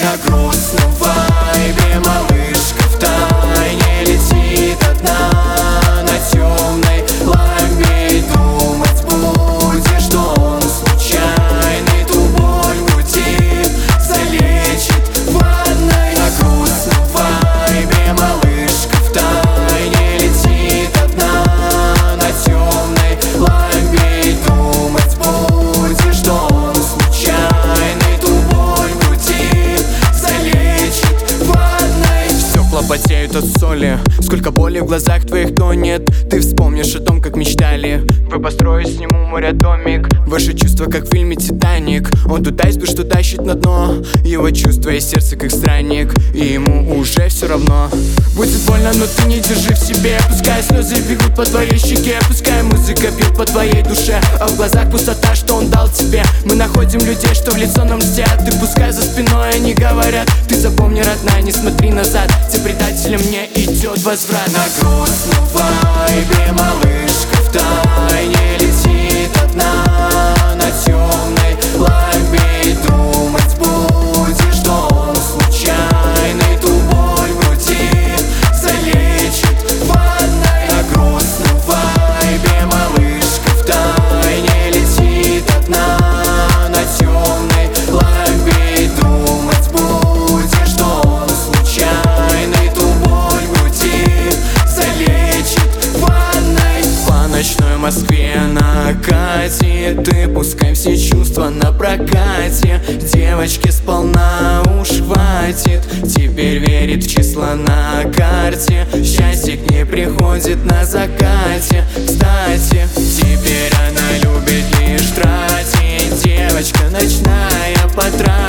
На грустном вайбе малышка втайне летит одна на темной лампе, и думать будет, что он случайный. Ту боль в груди залечит в ванной. На грустном вайбе малышка втайне летит одна на темной лампе, и думать будет, что он случайный. Ту боль в груди залечит в ванной. Стекла потеют от соли, сколько боли в глазах твоих тонет. Ты вспомнишь о том, как мечтали вы построить с ним у моря домик. Ваши чувства, как в фильме «Титаник». Он тут айсберг, что тащит на дно. Его чувства и сердце, как странник, и ему уже все равно. Будет больно, но ты не держи в себе. Пускай слезы бегут по твоей щеке, пускай музыка бьет по твоей душе, а в глазах пустота, что он дал тебе. Мы находим людей, что в лицо нам мстят. Ты пускай за спиной они говорят. Ты запомни, родная, не смотри назад. Те предателям не идет возврат. На грустном вайбе малышка втайне летит одна на темной лампе, и думать будет, что он случайный. Ту боль в груди залечит в ванной. На грустном вайбе малышка втайне летит одна на темной лампе, и думать будет, что он случайный. Ту боль в груди залечит в ванной. По ночной Москве накатит, ты пускай все чувства на прокате. Девочке сполна уж хватит, теперь верит в числа на карте. Счастье к ней приходит на закате. Кстати, теперь она любит лишь тратить. Девочка ночная потратит.